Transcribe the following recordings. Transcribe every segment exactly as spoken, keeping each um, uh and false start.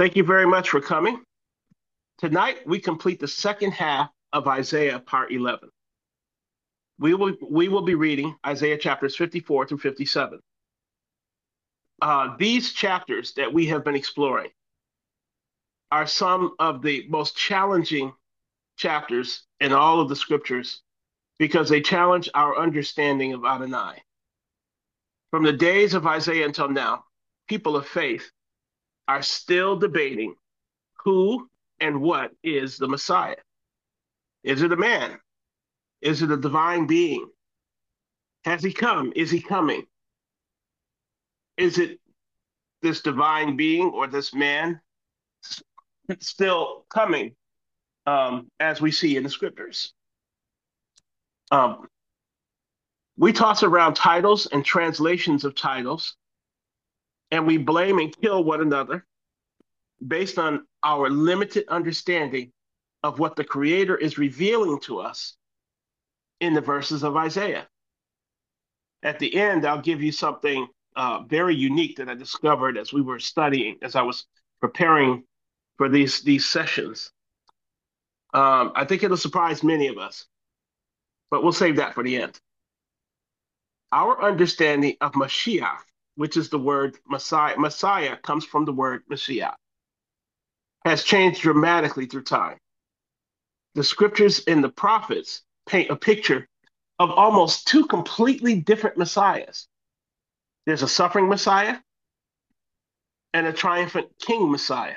Thank you very much for coming. Tonight, we complete the second half of Isaiah, part eleven. We will, we will be reading Isaiah chapters fifty-four through fifty-seven. Uh, these chapters that we have been exploring are some of the most challenging chapters in all of the scriptures because they challenge our understanding of Adonai. From the days of Isaiah until now, people of faith are still debating who and what is the Messiah. Is it a man? Is it a divine being? Has he come? Is he coming? Is it this divine being or this man still coming, um, as we see in the scriptures? Um, we toss around titles and translations of titles, and we blame and kill one another based on our limited understanding of what the Creator is revealing to us in the verses of Isaiah. At the end, I'll give you something uh, very unique that I discovered as we were studying, as I was preparing for these, these sessions. Um, I think it'll surprise many of us, but we'll save that for the end. Our understanding of Mashiach, which is the word Messiah, Messiah comes from the word Mashiach, has changed dramatically through time. The scriptures and the prophets paint a picture of almost two completely different messiahs. There's a suffering Messiah and a triumphant king Messiah.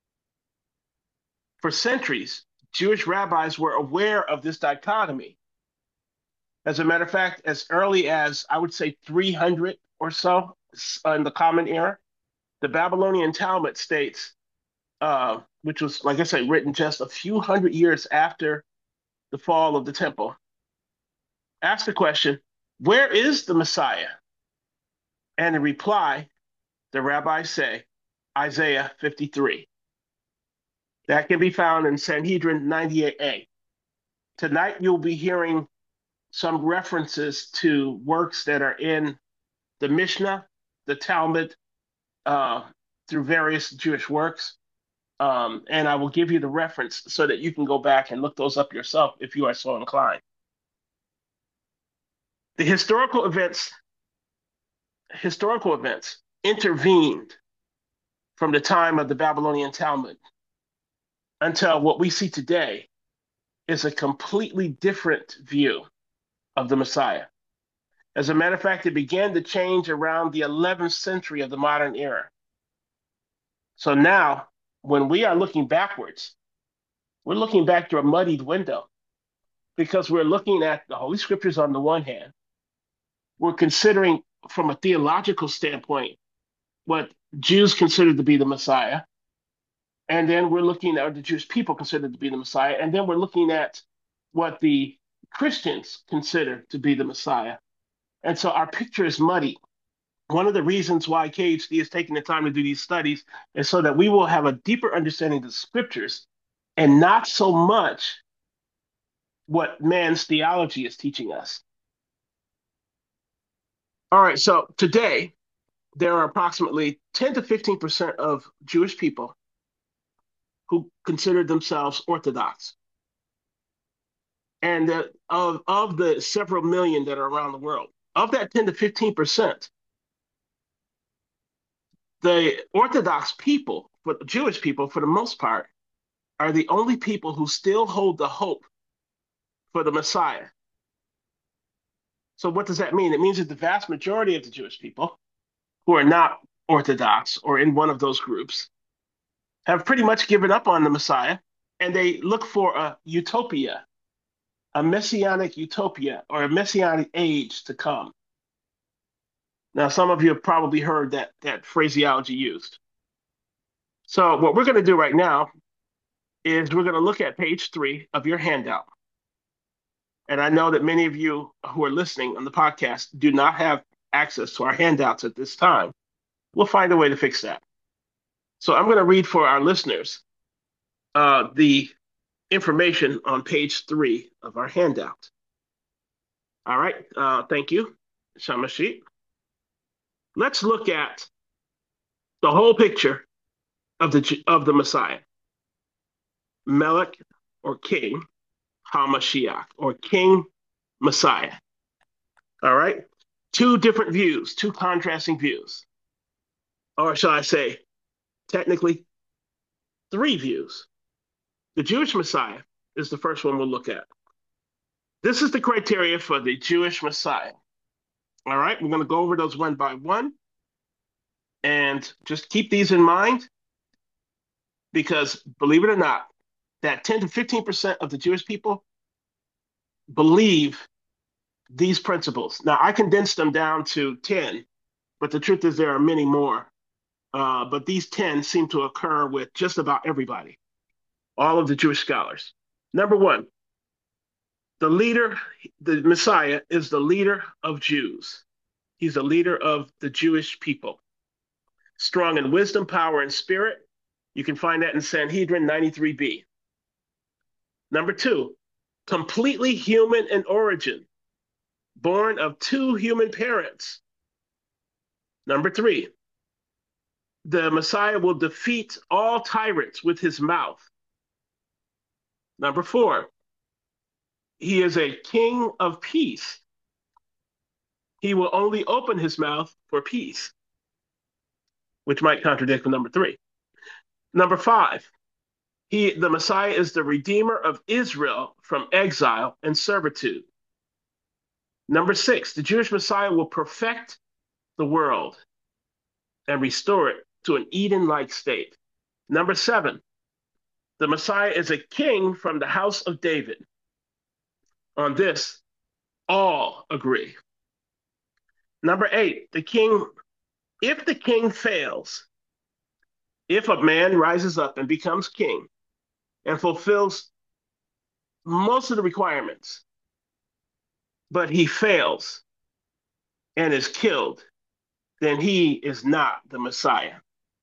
For centuries, Jewish rabbis were aware of this dichotomy. As a matter of fact, as early as, I would say, three hundred or so in the Common Era, the Babylonian Talmud states, uh, which was, like I said, written just a few hundred years after the fall of the temple, asked the question, where is the Messiah? And in reply, the rabbis say, Isaiah fifty-three. That can be found in Sanhedrin ninety-eight A. Tonight, you'll be hearing some references to works that are in the Mishnah, the Talmud, uh, through various Jewish works. Um, and I will give you the reference so that you can go back and look those up yourself if you are so inclined. The historical events, historical events intervened from the time of the Babylonian Talmud until what we see today is a completely different view of the Messiah. As a matter of fact, it began to change around the eleventh century of the modern era. So now, when we are looking backwards, we're looking back through a muddied window because we're looking at the Holy Scriptures on the one hand. We're considering from a theological standpoint what Jews considered to be the Messiah. And then we're looking at what the Jewish people considered to be the Messiah. And then we're looking at what the Christians consider to be the Messiah. And so our picture is muddy. One of the reasons why K H D is taking the time to do these studies is so that we will have a deeper understanding of the scriptures and not so much what man's theology is teaching us. All right, so today there are approximately ten to fifteen percent of Jewish people who consider themselves Orthodox. And uh, of, of the several million that are around the world, of that ten to fifteen percent, the Orthodox people, but the Jewish people, for the most part, are the only people who still hold the hope for the Messiah. So what does that mean? It means that the vast majority of the Jewish people who are not Orthodox or in one of those groups have pretty much given up on the Messiah, and they look for a utopia, a messianic utopia, or a messianic age to come. Now, some of you have probably heard that, that phraseology used. So what we're going to do right now is we're going to look at page three of your handout. And I know that many of you who are listening on the podcast do not have access to our handouts at this time. We'll find a way to fix that. So I'm going to read for our listeners uh, the information on page three of our handout. All right, uh, thank you, Shamashit. Let's look at the whole picture of the of the Messiah. Melech or King HaMashiach or King Messiah. All right? Two different views, two contrasting views. Or shall I say, technically, three views. The Jewish Messiah is the first one we'll look at. This is the criteria for the Jewish Messiah. All right, we're going to go over those one by one. And just keep these in mind because, believe it or not, that ten to fifteen percent of the Jewish people believe these principles. Now, I condensed them down to ten, but the truth is there are many more. Uh, but these ten seem to occur with just about everybody, all of the Jewish scholars. Number one, the leader, the Messiah, is the leader of Jews. He's the leader of the Jewish people. Strong in wisdom, power, and spirit. You can find that in Sanhedrin ninety-three b. Number two, completely human in origin, born of two human parents. Number three, the Messiah will defeat all tyrants with his mouth. Number four, he is a king of peace. He will only open his mouth for peace, which might contradict number three. Number five, he, the Messiah is the redeemer of Israel from exile and servitude. Number six, the Jewish Messiah will perfect the world and restore it to an Eden-like state. Number seven, the Messiah is a king from the house of David. On this, all agree. Number eight, the king, if the king fails, if a man rises up and becomes king and fulfills most of the requirements, but he fails and is killed, then he is not the Messiah.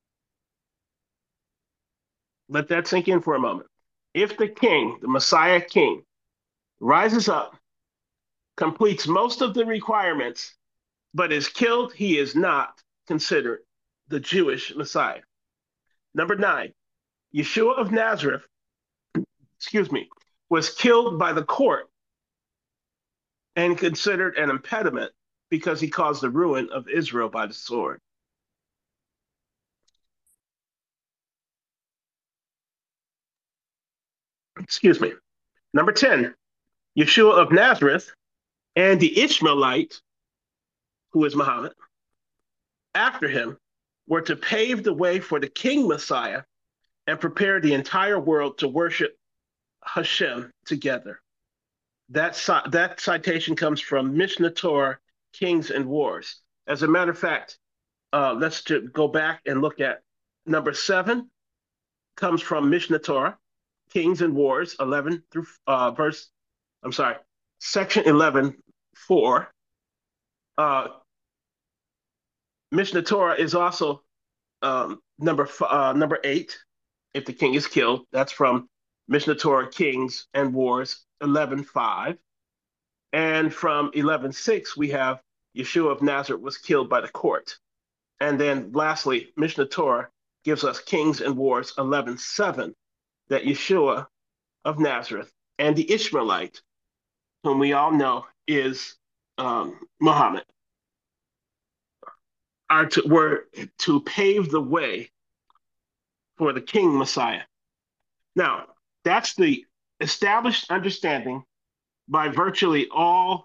Let that sink in for a moment. If the king, the Messiah king, rises up, completes most of the requirements, but is killed, he is not considered the Jewish Messiah. Number nine, Yeshua of Nazareth, excuse me, was killed by the court and considered an impediment because he caused the ruin of Israel by the sword. Excuse me. Number ten, Yeshua of Nazareth and the Ishmaelite, who is Muhammad, after him, were to pave the way for the King Messiah and prepare the entire world to worship Hashem together. That, that citation comes from Mishnah Torah, Kings and Wars. As a matter of fact, uh, let's to go back and look at number seven, comes from Mishnah Torah, Kings and Wars, eleven through uh, verse, I'm sorry, section eleven, four. Uh, Mishnah Torah is also um, number uh, number eight. If the king is killed, that's from Mishnah Torah, Kings and Wars, eleven five. And from eleven six, we have Yeshua of Nazareth was killed by the court. And then lastly, Mishnah Torah gives us Kings and Wars, eleven seven, that Yeshua of Nazareth and the Ishmaelite, whom we all know is um, Muhammad, are to, were to pave the way for the King Messiah. Now, that's the established understanding by virtually all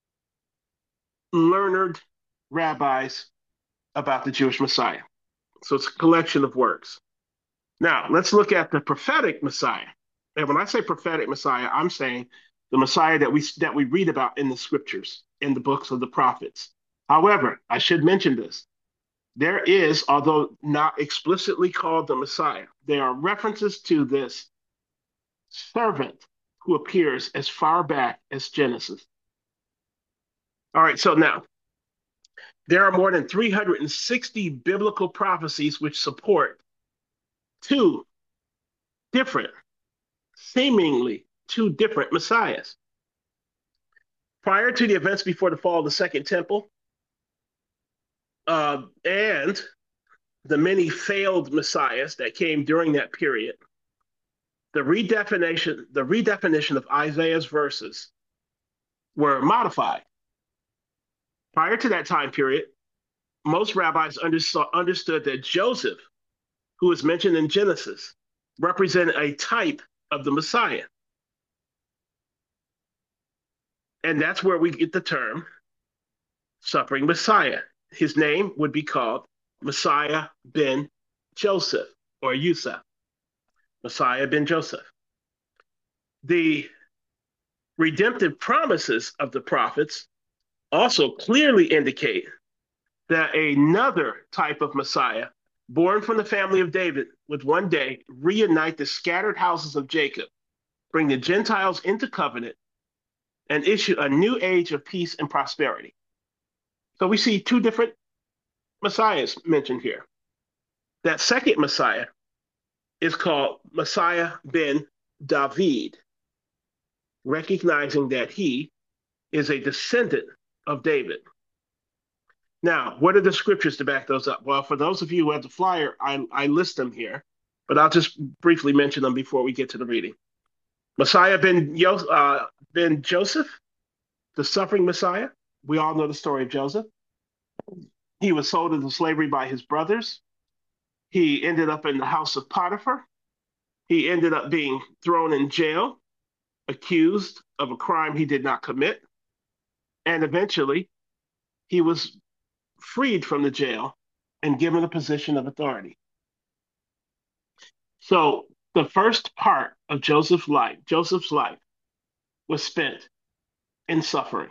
learned rabbis about the Jewish Messiah. So it's a collection of works. Now, let's look at the prophetic Messiah. And when I say prophetic Messiah, I'm saying the Messiah that we that we read about in the scriptures, in the books of the prophets. However, I should mention this. There is, although not explicitly called the Messiah, there are references to this servant who appears as far back as Genesis. All right, so now, there are more than three hundred sixty biblical prophecies which support two different, seemingly two different messiahs. Prior to the events before the fall of the Second Temple, uh, and the many failed messiahs that came during that period, the redefinition, the redefinition of Isaiah's verses were modified. Prior to that time period, most rabbis understood, understood that Joseph, who is mentioned in Genesis, represented a type of the Messiah. And that's where we get the term suffering Messiah. His name would be called Messiah ben Joseph or Yusuf. Messiah ben Joseph. The redemptive promises of the prophets also clearly indicate that another type of Messiah, born from the family of David, would one day reunite the scattered houses of Jacob, bring the Gentiles into covenant, and issue a new age of peace and prosperity. So we see two different messiahs mentioned here. That second Messiah is called Messiah ben David, recognizing that he is a descendant of David. Now, what are the scriptures to back those up? Well, for those of you who have the flyer, I, I list them here, but I'll just briefly mention them before we get to the reading. Messiah ben, Yo- uh, ben Joseph, the suffering Messiah. We all know the story of Joseph. He was sold into slavery by his brothers. He ended up in the house of Potiphar. He ended up being thrown in jail, accused of a crime he did not commit. And eventually, he was freed from the jail and given a position of authority. So the first part of Joseph's life, Joseph's life was spent in suffering.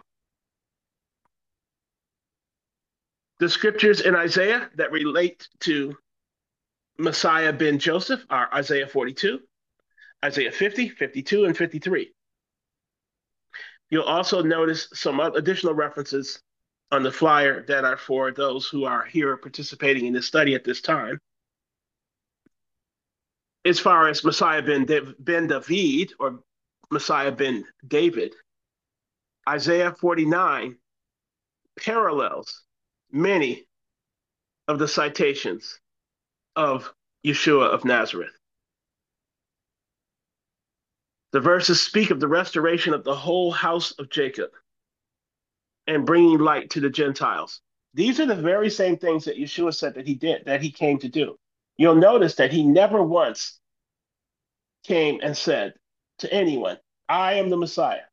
The scriptures in Isaiah that relate to Messiah ben Joseph are Isaiah forty-two, Isaiah fifty, fifty-two, and fifty-three. You'll also notice some additional references on the flyer that are for those who are here participating in this study at this time. As far as Messiah ben, ben David or Messiah ben David, Isaiah forty-nine parallels many of the citations of Yeshua of Nazareth. The verses speak of the restoration of the whole house of Jacob and bringing light to the Gentiles. These are the very same things that Yeshua said that he did, that he came to do. You'll notice that he never once came and said to anyone, I am the Messiah.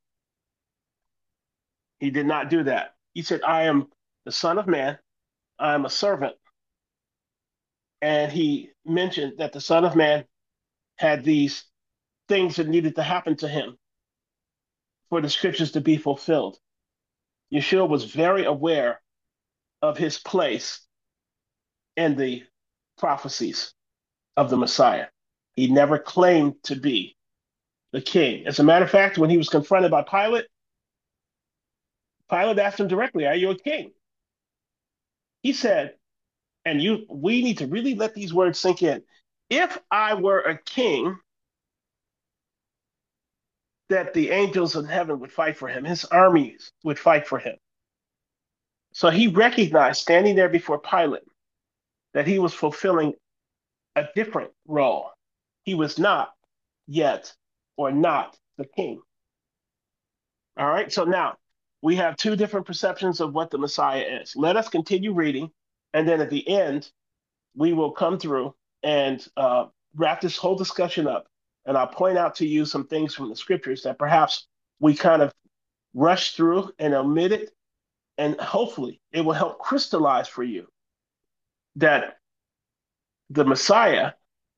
He did not do that. He said, I am the Son of Man. I am a servant. And he mentioned that the Son of Man had these things that needed to happen to him for the scriptures to be fulfilled. Yeshua was very aware of his place in the prophecies of the Messiah. He never claimed to be the king. As a matter of fact, when he was confronted by Pilate, Pilate asked him directly, are you a king? He said, and you, we need to really let these words sink in. If I were a king, that the angels in heaven would fight for him. His armies would fight for him. So he recognized, standing there before Pilate, that he was fulfilling a different role. He was not yet or not the king. All right, so now we have two different perceptions of what the Messiah is. Let us continue reading, and then at the end, we will come through and uh, wrap this whole discussion up. And I'll point out to you some things from the scriptures that perhaps we kind of rushed through and omitted, and hopefully it will help crystallize for you that the Messiah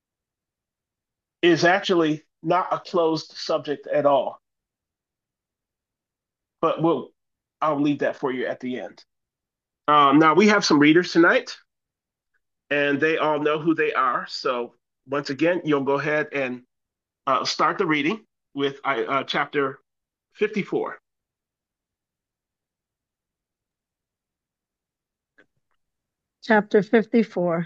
is actually not a closed subject at all. But we'll, I'll leave that for you at the end. Um, now, we have some readers tonight, and they all know who they are. So once again, you'll go ahead and uh, start the reading with uh, chapter fifty-four. Chapter fifty-four.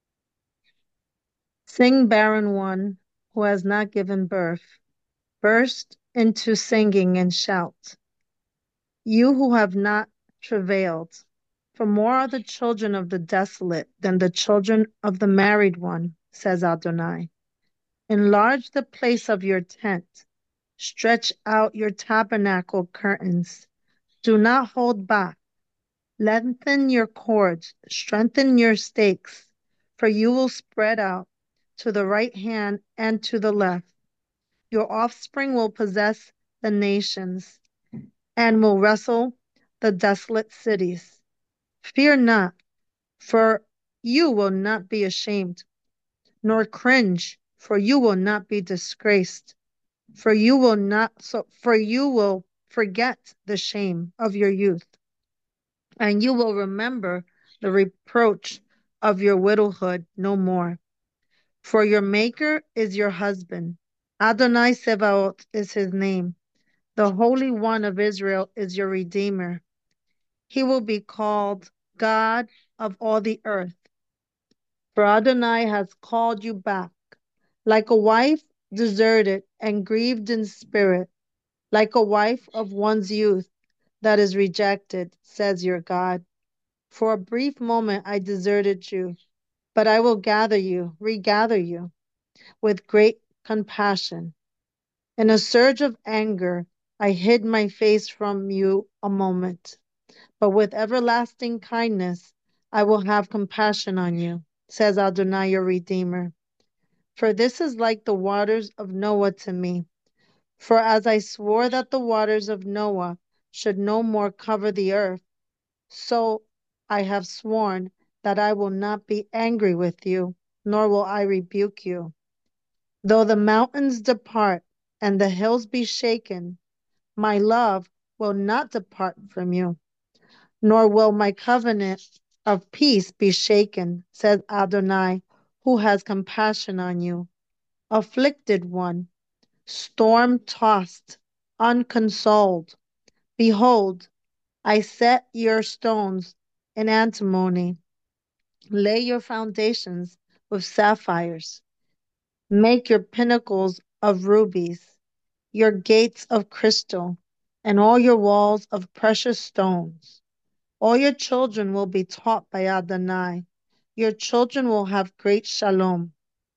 Sing, barren one who has not given birth. Burst into singing and shout. You who have not travailed, For more are the children of the desolate than the children of the married one, says Adonai. Enlarge the place of your tent. Stretch out your tabernacle curtains. Do not hold back. Lengthen your cords. Strengthen your stakes. For you will spread out to the right hand and to the left. Your offspring will possess the nations and will wrestle the desolate cities. Fear not, for you will not be ashamed, nor cringe, for you will not be disgraced. For you will not so for you will forget the shame of your youth, and you will remember the reproach of your widowhood no more. For your maker is your husband. Adonai Sebaot is his name. The Holy One of Israel is your Redeemer. He will be called God of all the earth. For Adonai has called you back, like a wife deserted and grieved in spirit, like a wife of one's youth that is rejected, says your God. For a brief moment I deserted you, but I will gather you, regather you with great compassion. In a surge of anger, I hid my face from you a moment, but with everlasting kindness, I will have compassion on you, says Adonai your Redeemer. For this is like the waters of Noah to me. For as I swore that the waters of Noah should no more cover the earth, so I have sworn that I will not be angry with you, nor will I rebuke you. Though the mountains depart and the hills be shaken, my love will not depart from you, nor will my covenant of peace be shaken, says Adonai, who has compassion on you. Afflicted one, storm tossed, unconsoled. Behold, I set your stones in antimony. Lay your foundations with sapphires. Make your pinnacles of rubies, your gates of crystal, and all your walls of precious stones. All your children will be taught by Adonai. Your children will have great shalom.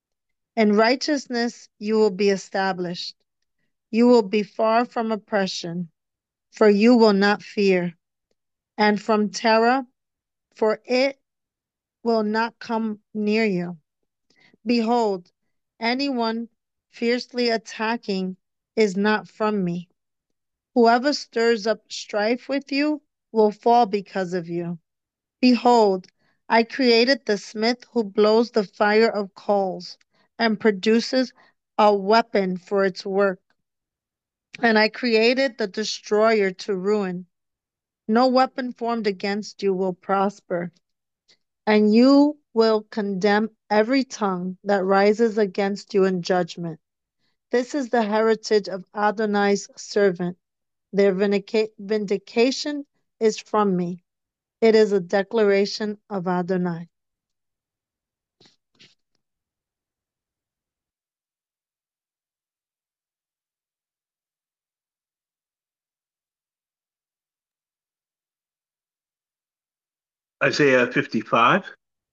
In righteousness you will be established. You will be far from oppression, for you will not fear, and from terror, for it will not come near you. Behold, anyone fiercely attacking is not from me. Whoever stirs up strife with you will fall because of you. Behold, I created the smith who blows the fire of coals and produces a weapon for its work. And I created the destroyer to ruin. No weapon formed against you will prosper, and you will condemn every tongue that rises against you in judgment. This is the heritage of Adonai's servant. Their vindica- vindication is from me. It is a declaration of Adonai. Isaiah fifty-five.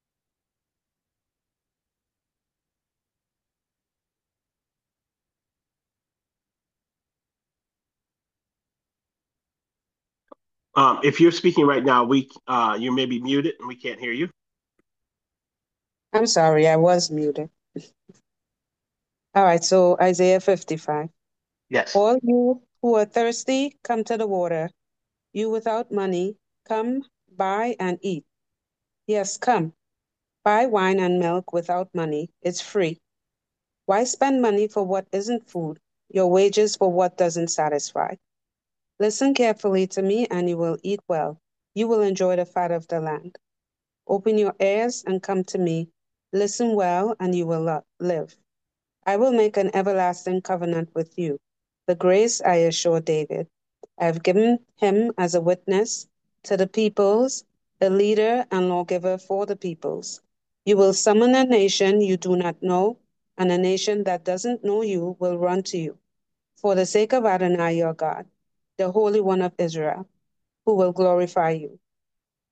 Um, if you're speaking right now, we uh, you may be muted and we can't hear you. I'm sorry, I was muted. All right, so Isaiah fifty-five. Yes. All you who are thirsty, come to the water. You without money, come, buy and eat. Yes, come, buy wine and milk without money. It's free. Why spend money for what isn't food, your wages for what doesn't satisfy? Listen carefully to me and you will eat well. You will enjoy the fat of the land. Open your ears and come to me. Listen well and you will lo- live. I will make an everlasting covenant with you. The grace I assure David. I have given him as a witness to the peoples, a leader and lawgiver for the peoples. You will summon a nation you do not know, and a nation that doesn't know you will run to you. For the sake of Adonai your God, the Holy One of Israel, who will glorify you.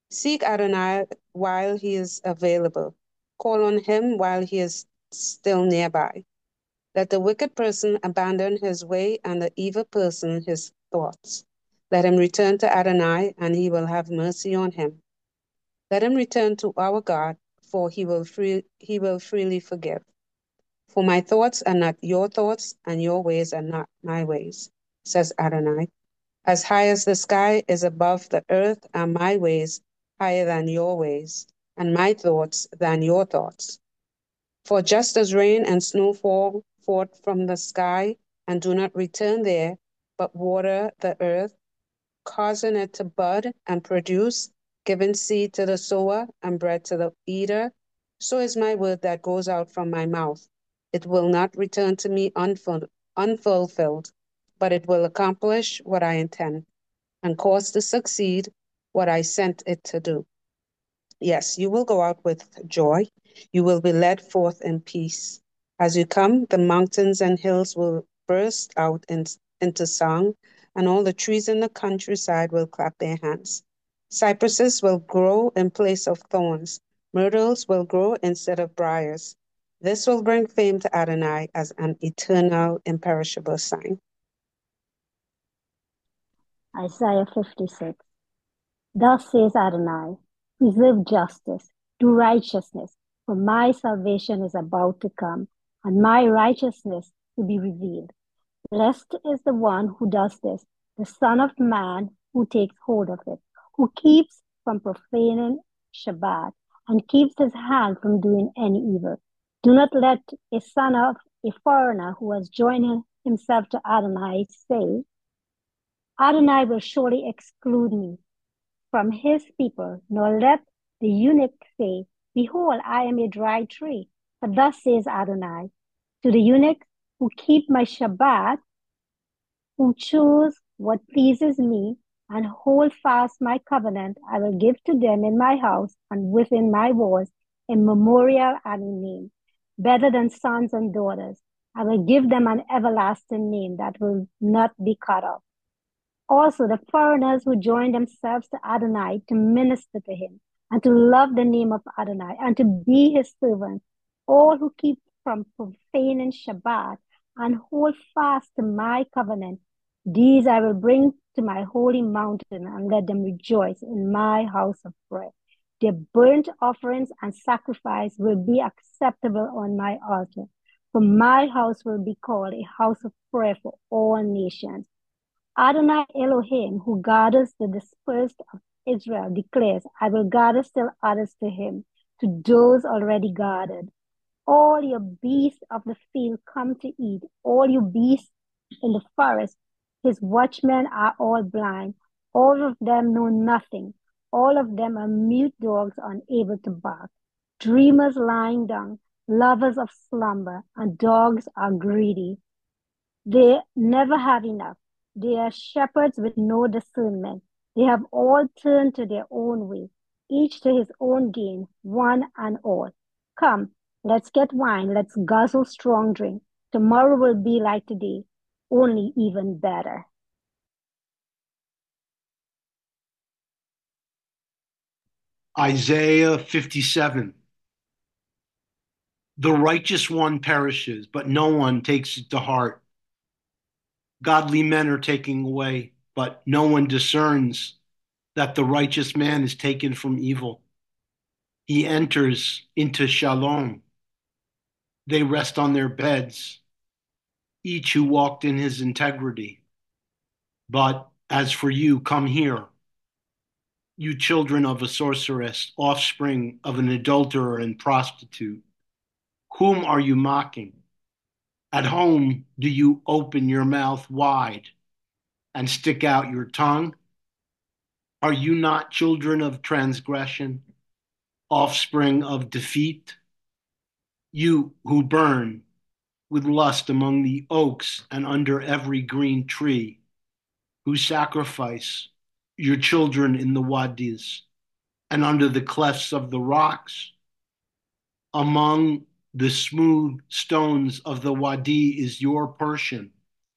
Seek Adonai while he is available. Call on him while he is still nearby. Let the wicked person abandon his way and the evil person his thoughts. Let him return to Adonai, and he will have mercy on him. Let him return to our God, for he will, free, he will freely forgive. For my thoughts are not your thoughts, and your ways are not my ways, says Adonai. As high as the sky is above the earth are my ways higher than your ways, and my thoughts than your thoughts. For just as rain and snow fall forth from the sky and do not return there, but water the earth, causing it to bud and produce, giving seed to the sower and bread to the eater, so is my word that goes out from my mouth. It will not return to me unful- unfulfilled, but it will accomplish what I intend and cause to succeed what I sent it to do. Yes, you will go out with joy. You will be led forth in peace. As you come, the mountains and hills will burst out in, into song, and all the trees in the countryside will clap their hands. Cypresses will grow in place of thorns. Myrtles will grow instead of briars. This will bring fame to Adonai as an eternal, imperishable sign. Isaiah fifty-six. Thus says Adonai, preserve justice, do righteousness, for my salvation is about to come, and my righteousness to be revealed. Blessed is the one who does this, the Son of Man who takes hold of it, who keeps from profaning Shabbat, and keeps his hand from doing any evil. Do not let a son of a foreigner who has joined himself to Adonai say, Adonai will surely exclude me from his people, nor let the eunuch say, behold, I am a dry tree. For thus says Adonai, to the eunuchs who keep my Shabbat, who choose what pleases me, and hold fast my covenant, I will give to them in my house and within my walls a memorial and a name, better than sons and daughters. I will give them an everlasting name that will not be cut off. Also, the foreigners who join themselves to Adonai to minister to him and to love the name of Adonai and to be his servants, all who keep from profaning Shabbat and hold fast to my covenant, these I will bring to my holy mountain and let them rejoice in my house of prayer. Their burnt offerings and sacrifice will be acceptable on my altar, for my house will be called a house of prayer for all nations. Adonai Elohim, who gathers the dispersed of Israel, declares, I will gather still others to him, to those already gathered. All your beasts of the field come to eat, all you beasts in the forest. His watchmen are all blind. All of them know nothing. All of them are mute dogs unable to bark. Dreamers lying down, lovers of slumber, and dogs are greedy. They never have enough. They are shepherds with no discernment. They have all turned to their own way, each to his own gain, one and all. Come, let's get wine, let's guzzle strong drink. Tomorrow will be like today, only even better. Isaiah fifty-seven. The righteous one perishes, but no one takes it to heart. Godly men are taken away, but no one discerns that the righteous man is taken from evil. He enters into shalom. They rest on their beds, each who walked in his integrity. But as for you, come here, you children of a sorceress, offspring of an adulterer and prostitute. Whom are you mocking? At home, do you open your mouth wide and stick out your tongue? Are you not children of transgression, offspring of defeat? You who burn with lust among the oaks and under every green tree, who sacrifice your children in the wadis and under the clefts of the rocks. Among the smooth stones of the wadi is your portion.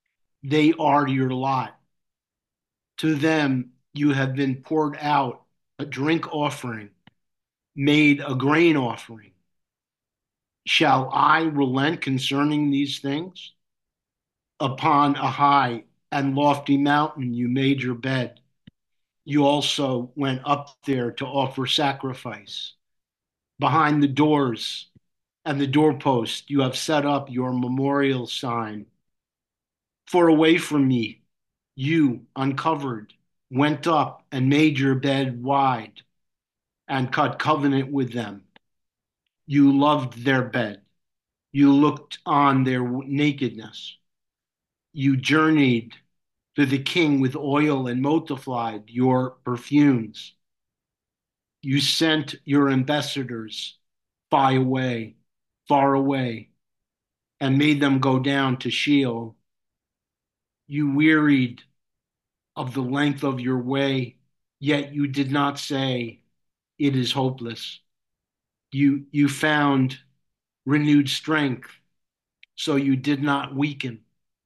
They are your lot. To them you have been poured out a drink offering, made a grain offering. Shall I relent concerning these things? Upon a high and lofty mountain you made your bed. You also went up there to offer sacrifice. Behind the doors and the doorpost you have set up your memorial sign. For away from me, you, uncovered, went up and made your bed wide and cut covenant with them. You loved their bed. You looked on their nakedness. You journeyed to the king with oil and multiplied your perfumes. You sent your ambassadors far away, far away, and made them go down to Sheol. You wearied of the length of your way, yet you did not say, it is hopeless. You, you found renewed strength, so you did not weaken.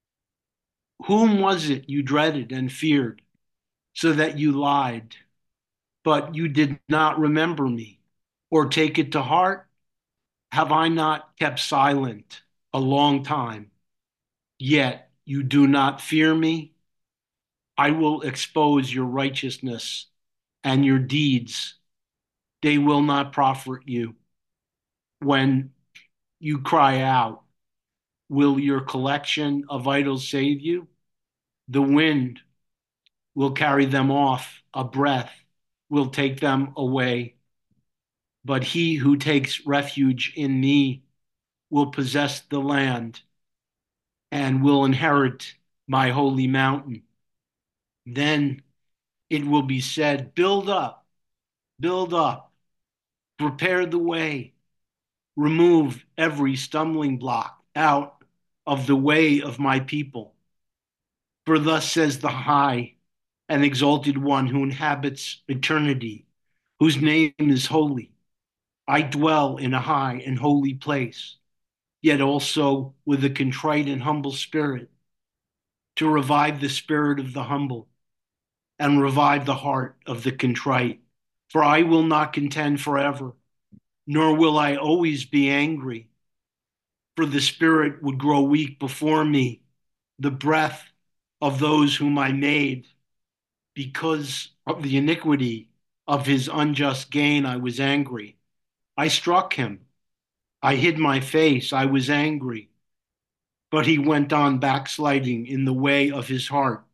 Whom was it you dreaded and feared, so that you lied, but you did not remember me or take it to heart? Have I not kept silent a long time? Yet you do not fear me? I will expose your righteousness and your deeds. They will not profit you. When you cry out, will your collection of idols save you? The wind will carry them off, a breath will take them away. But he who takes refuge in me will possess the land and will inherit my holy mountain. Then it will be said, build up, build up, prepare the way, remove every stumbling block out of the way of my people. For thus says the high and exalted one who inhabits eternity, whose name is holy. I dwell in a high and holy place, yet also with a contrite and humble spirit, to revive the spirit of the humble and revive the heart of the contrite. For I will not contend forever, nor will I always be angry. For the spirit would grow weak before me, the breath of those whom I made. Because of the iniquity of his unjust gain, I was angry. I struck him. I hid my face. I was angry. But he went on backsliding in the way of his heart.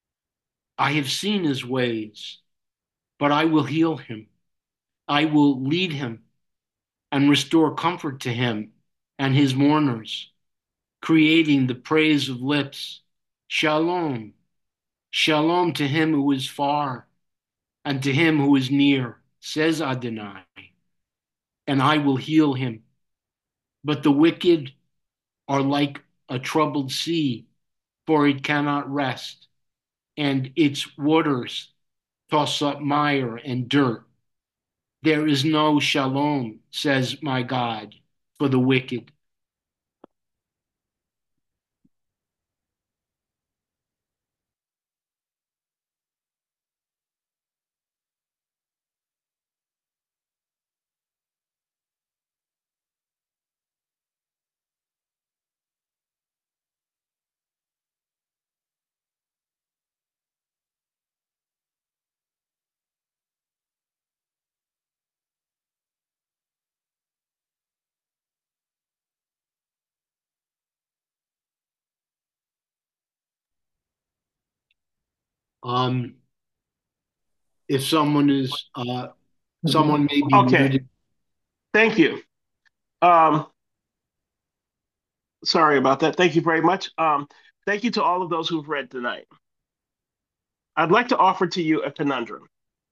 I have seen his ways, but I will heal him. I will lead him and restore comfort to him and his mourners, creating the praise of lips. Shalom, shalom to him who is far and to him who is near, says Adonai, and I will heal him. But the wicked are like a troubled sea, for it cannot rest, and its waters toss up mire and dirt. There is no shalom, says my God, for the wicked. Um, if someone is, uh, someone may be Okay, muted. thank you. Um, sorry about that. Thank you very much. Um, thank you to all of those who've read tonight. I'd like to offer to you a conundrum.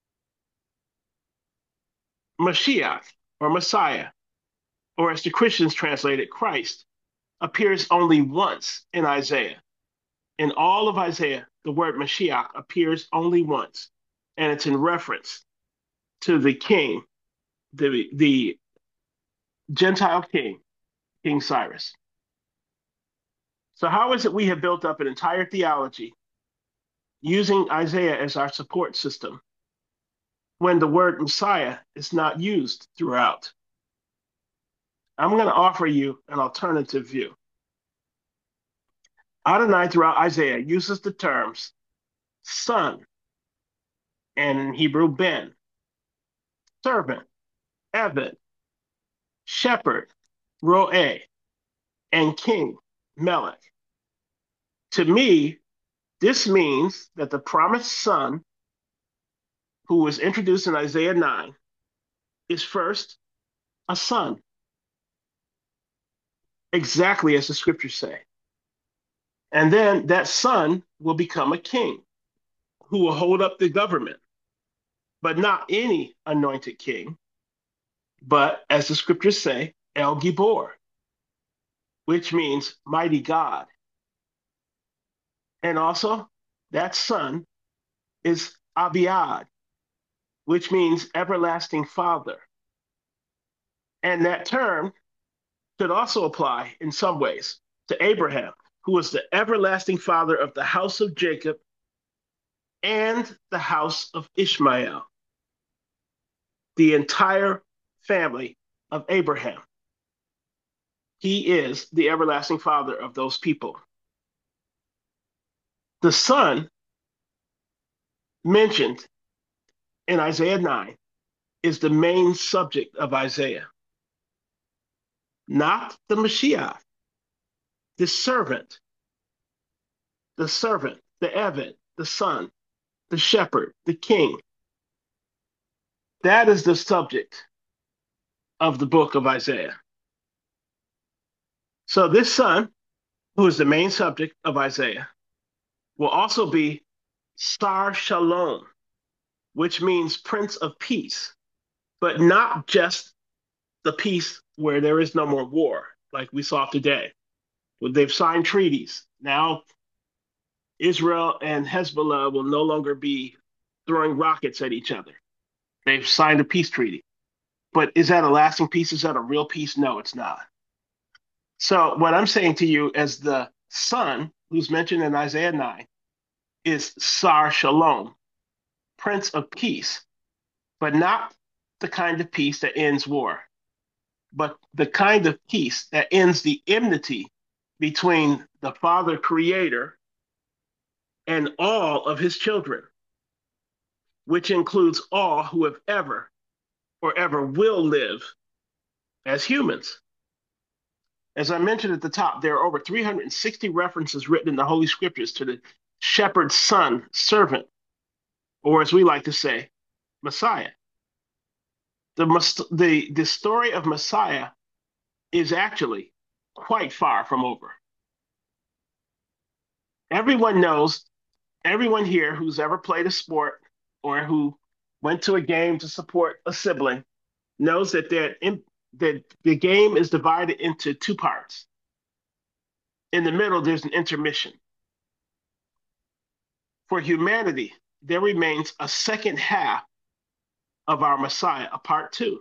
Mashiach, or Messiah, or as the Christians translate it, Christ, appears only once in Isaiah. In all of Isaiah, the word Mashiach appears only once, and it's in reference to the king, the, the Gentile king, King Cyrus. So, how is it we have built up an entire theology using Isaiah as our support system when the word Messiah is not used throughout. I'm going to offer you an alternative view. Adonai throughout Isaiah uses the terms son, and in Hebrew ben, servant, eved, shepherd, roe, and king, melech. To me, this means that the promised son, who was introduced in Isaiah nine, is first a son, exactly as the scriptures say. And then that son will become a king who will hold up the government, but not any anointed king, but as the scriptures say, El Gibor, which means mighty God. And also, that son is Abiad, which means everlasting father. And that term could also apply in some ways to Abraham, who was the everlasting father of the house of Jacob and the house of Ishmael, the entire family of Abraham. He is the everlasting father of those people. The son mentioned in Isaiah nine is the main subject of Isaiah, not the Mashiach, the servant, the servant, the Eved, the son, the shepherd, the king. That is the subject of the book of Isaiah. So this son, who is the main subject of Isaiah, will also be Sar Shalom, which means Prince of Peace, but not just the peace where there is no more war, like we saw today. They've signed treaties. Now Israel and Hezbollah will no longer be throwing rockets at each other. They've signed a peace treaty. But is that a lasting peace? Is that a real peace? No, it's not. So what I'm saying to you as the son who's mentioned in Isaiah nine is Sar Shalom, Prince of Peace, but not the kind of peace that ends war, but the kind of peace that ends the enmity between the Father Creator and all of his children, which includes all who have ever or ever will live as humans. As I mentioned at the top, there are over three hundred sixty references written in the Holy Scriptures to the shepherd's son, servant, or as we like to say, Messiah. The, the, the story of Messiah is actually quite far from over. Everyone knows, everyone here who's ever played a sport or who went to a game to support a sibling knows that, in, that the game is divided into two parts. In the middle, there's an intermission. For humanity, there remains a second half of our Messiah, a part two.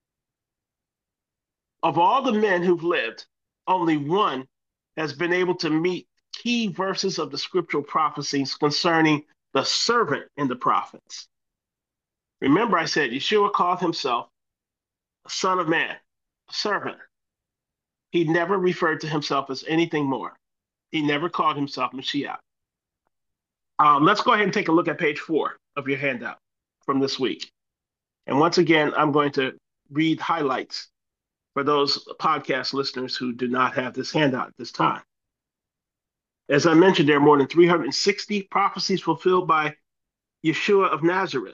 Of all the men who've lived, only one has been able to meet key verses of the scriptural prophecies concerning the servant in the prophets. Remember, I said Yeshua called himself a son of man, a servant. He never referred to himself as anything more. He never called himself Mashiach. Um, let's go ahead and take a look at page four of your handout from this week. And once again, I'm going to read highlights for those podcast listeners who do not have this handout at this time. As I mentioned, there are more than three hundred sixty prophecies fulfilled by Yeshua of Nazareth.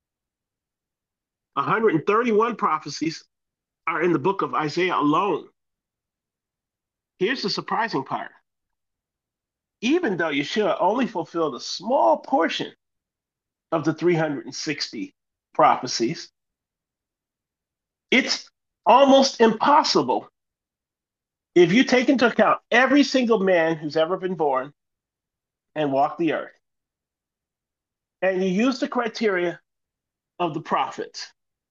one hundred thirty-one prophecies are in the book of Isaiah alone. Here's the surprising part. Even though Yeshua only fulfilled a small portion of the three hundred sixty prophecies, it's almost impossible if you take into account every single man who's ever been born and walked the earth, and you use the criteria of the prophets,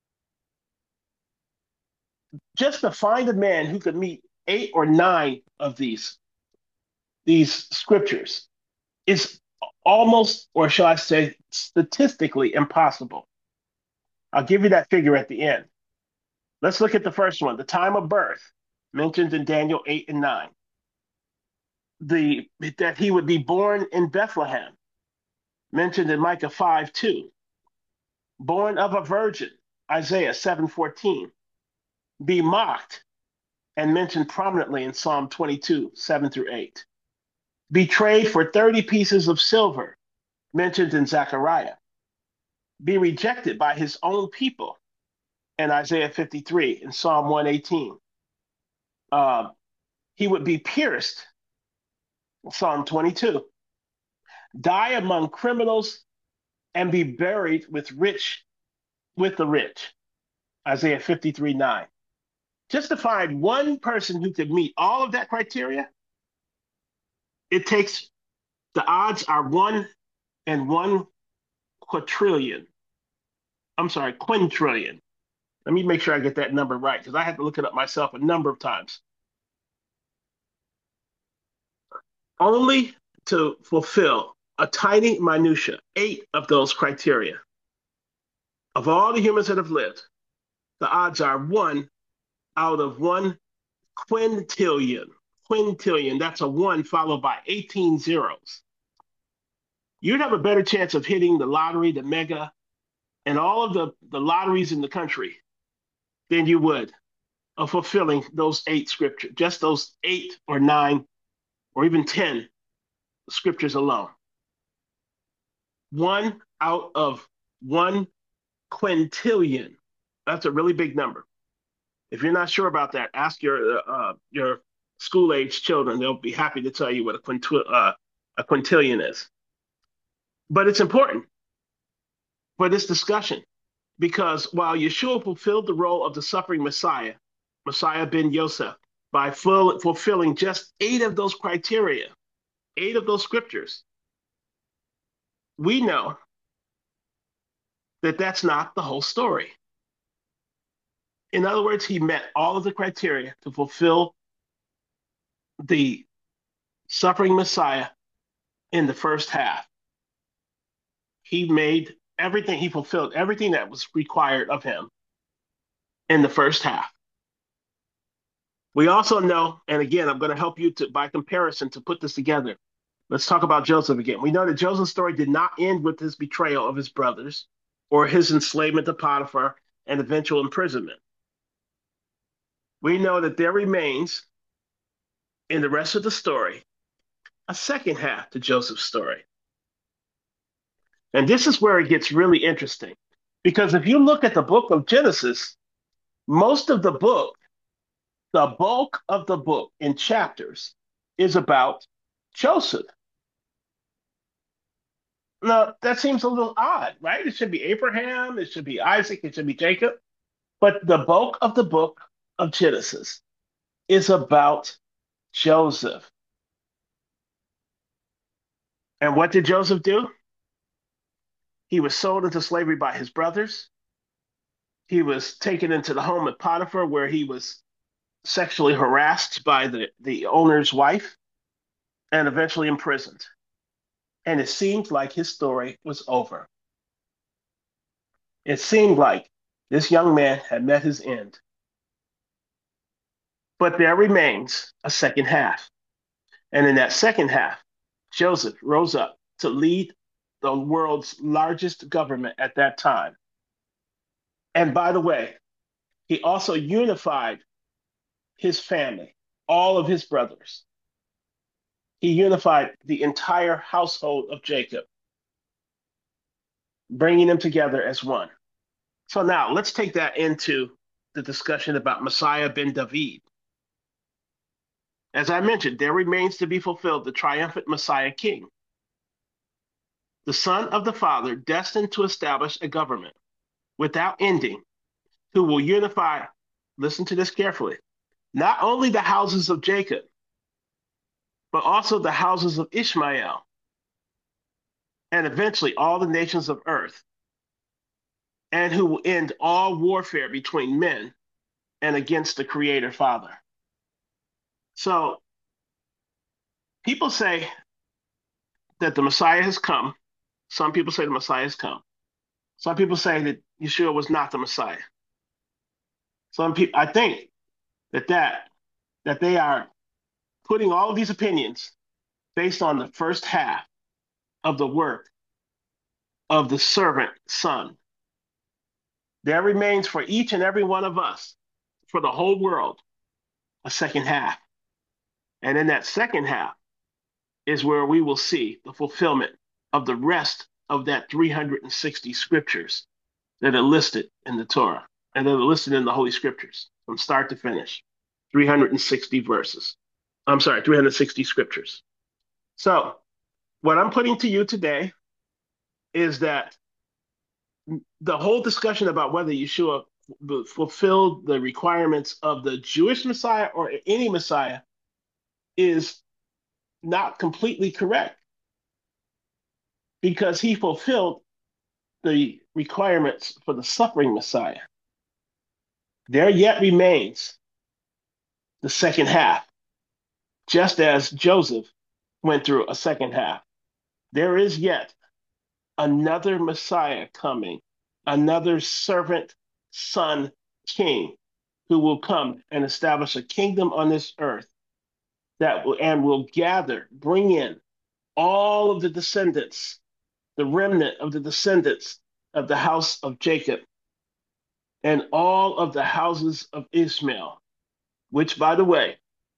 just to find a man who could meet eight or nine of these, these scriptures is almost, or shall I say, statistically impossible. I'll give you that figure at the end. Let's look at the first one, the time of birth, mentioned in Daniel eight and nine. The, that he would be born in Bethlehem, mentioned in Micah five two. Born of a virgin, Isaiah seven fourteen. Be mocked, and mentioned prominently in Psalm twenty-two, seven through eight. Betrayed for thirty pieces of silver, mentioned in Zechariah. Be rejected by his own people, in Isaiah fifty-three, in Psalm one eighteen. Uh, he would be pierced, Psalm twenty-two. Die among criminals and be buried with rich, with the rich, Isaiah fifty-three, nine. Just to find one person who could meet all of that criteria, it takes, the odds are one in one quadrillion. I'm sorry, quintillion. Let me make sure I get that number right, because I had to look it up myself a number of times. Only to fulfill a tiny minutia, eight of those criteria. Of all the humans that have lived, the odds are one out of one quintillion. Quintillion, that's a one followed by eighteen zeros. You'd have a better chance of hitting the lottery, the mega, and all of the, the lotteries in the country than you would of fulfilling those eight scriptures, just those eight or nine or even ten scriptures alone. One out of one quintillion. That's a really big number. If you're not sure about that, ask your uh, your school-age children. They'll be happy to tell you what a, quintil uh, a quintillion is. But it's important for this discussion because while Yeshua fulfilled the role of the suffering Messiah, Messiah ben Yosef, by full, fulfilling just eight of those criteria, eight of those scriptures, we know that that's not the whole story. In other words, he met all of the criteria to fulfill the suffering Messiah in the first half. He made everything, he fulfilled everything that was required of him in the first half. We also know, and again, I'm going to help you to, by comparison, to put this together. Let's talk about Joseph again. We know that Joseph's story did not end with his betrayal of his brothers or his enslavement to Potiphar and eventual imprisonment. We know that there remains, in the rest of the story, a second half to Joseph's story. And this is where it gets really interesting. Because if you look at the book of Genesis, most of the book, the bulk of the book in chapters, is about Joseph. Now, that seems a little odd, right? It should be Abraham, it should be Isaac, it should be Jacob. But the bulk of the book of Genesis is about Joseph. And what did Joseph do? He was sold into slavery by his brothers. He was taken into the home of Potiphar, where he was sexually harassed by the, the owner's wife and eventually imprisoned. And it seemed like his story was over. It seemed like this young man had met his end. But there remains a second half. And in that second half, Joseph rose up to lead the world's largest government at that time. And by the way, he also unified his family, all of his brothers. He unified the entire household of Jacob, bringing them together as one. So now let's take that into the discussion about Messiah ben David. As I mentioned, there remains to be fulfilled the triumphant Messiah king, the son of the Father, destined to establish a government without ending, who will unify, listen to this carefully, not only the houses of Jacob, but also the houses of Ishmael, and eventually all the nations of earth, and who will end all warfare between men and against the Creator Father. So people say that the Messiah has come. Some people say the Messiah has come. Some people say that Yeshua was not the Messiah. Some people, I think that that that they are putting all of these opinions based on the first half of the work of the servant son. There remains for each and every one of us, for the whole world, a second half. And in that second half is where we will see the fulfillment of the rest of that three hundred sixty scriptures that are listed in the Torah and that are listed in the Holy Scriptures from start to finish. three hundred sixty verses. I'm sorry, three hundred sixty scriptures. So, what I'm putting to you today is that the whole discussion about whether Yeshua fulfilled the requirements of the Jewish Messiah or any Messiah is not completely correct, because he fulfilled the requirements for the suffering Messiah. There yet remains the second half, just as Joseph went through a second half. There is yet another Messiah coming, another servant son king who will come and establish a kingdom on this earth that will, and will gather, bring in all of the descendants, the remnant of the descendants of the house of Jacob and all of the houses of Ishmael, which, by the way,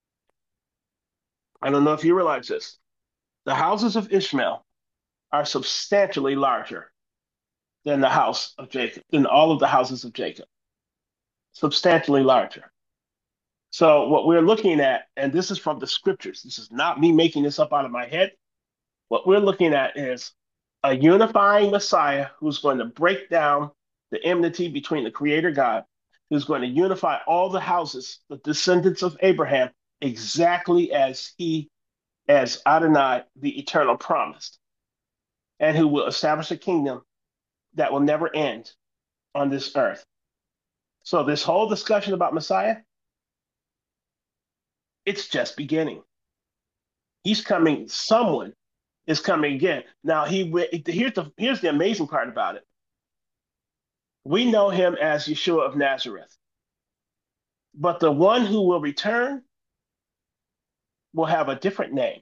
I don't know if you realize this, the houses of Ishmael are substantially larger than the house of Jacob, than all of the houses of Jacob. Substantially larger. So what we're looking at, and this is from the scriptures, this is not me making this up out of my head. What we're looking at is a unifying Messiah who's going to break down the enmity between the Creator God, who's going to unify all the houses, the descendants of Abraham, exactly as he, as Adonai, the Eternal, promised, and who will establish a kingdom that will never end on this earth. So this whole discussion about Messiah, it's just beginning. He's coming, someone is coming again. Now, he here's the here's the amazing part about it. We know him as Yeshua of Nazareth. But the one who will return will have a different name.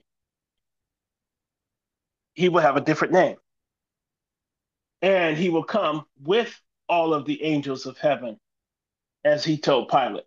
He will have a different name. And he will come with all of the angels of heaven, as he told Pilate.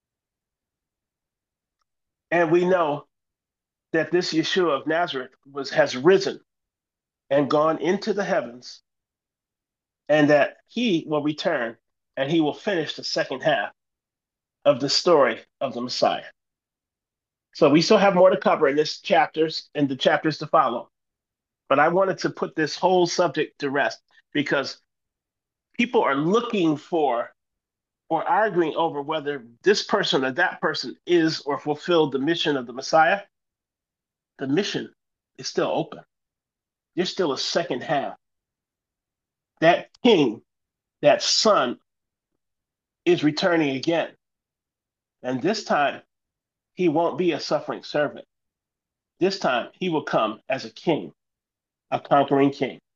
And we know that this Yeshua of Nazareth was has risen and gone into the heavens, and that he will return and he will finish the second half of the story of the Messiah. So we still have more to cover in this chapters and the chapters to follow. But I wanted to put this whole subject to rest because people are looking for or arguing over whether this person or that person is or fulfilled the mission of the Messiah. The mission is still open. There's still a second half. That king, that son, is returning again. And this time, he won't be a suffering servant. This time, he will come as a king, a conquering king.